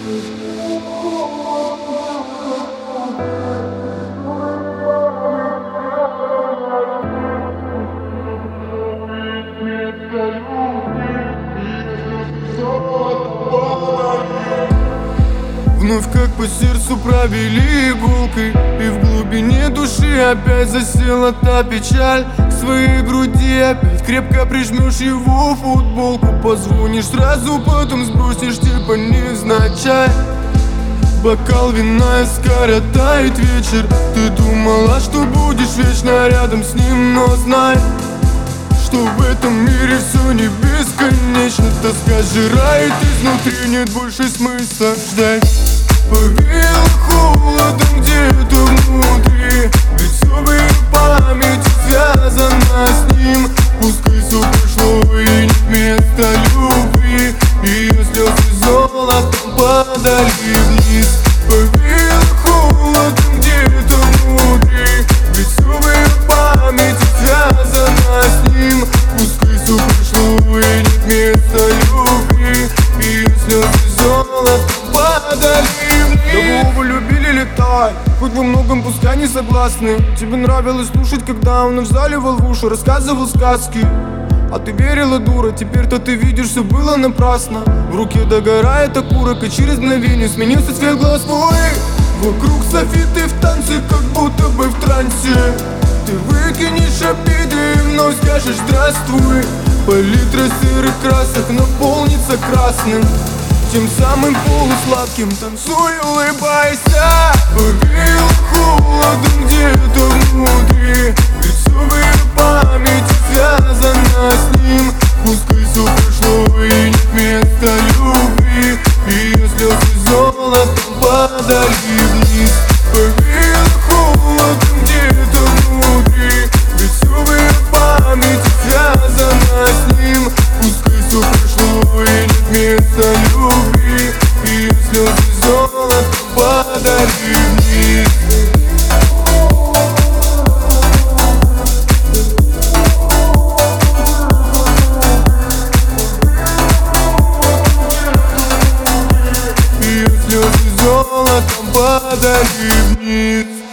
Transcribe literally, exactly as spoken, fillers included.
Вновь как по сердцу провели иголкой, и в глубине души опять засела та печаль. К своей груди опять крепко прижмешь его футболку. Позвонишь сразу, потом сбросишь типа невзначай. Бокал вина и скоро тает вечер. Ты думала, что будешь вечно рядом с ним, но знай, что в этом мире все не бесконечно. Тоска сжирает изнутри, нет больше смысла ждать. Повеяло холодом где-то внутри, ведь все в ее памяти связано с ним. Пускай все прошло и нет места любви, ее слезы золотом падали вниз. Повеяло холодом где-то внутри, ведь все в ее памяти связано с ним. Пускай все прошло и нет места любви, ее слезы золотом падали. Кого вы любили, летай, хоть во многом пускай не согласны. Тебе нравилось слушать, когда он заливал в уши, рассказывал сказки. А ты верила, дура, теперь-то ты видишь, все было напрасно. В руке догорает окурок, и через мгновение сменился цвет глаз твой. Вокруг софиты в танце, как будто бы в трансе. Ты выкинешь обиды и вновь скажешь здравствуй. Палитра серых красок наполнится красным, тем самым полусладким. Танцуй, улыбайся. Повеяло холодом где-то внутри, ведь все в ее памяти связано с ним. Пускай все прошло и нет места любви, ее слезы золотом падали вниз. Повеяло холодом где-то внутри, ведь все в ее памяти связано с ним. Пускай все прошло и нет места любви, ее слезы золотом падали вниз. Ее слезы золотом падали вниз.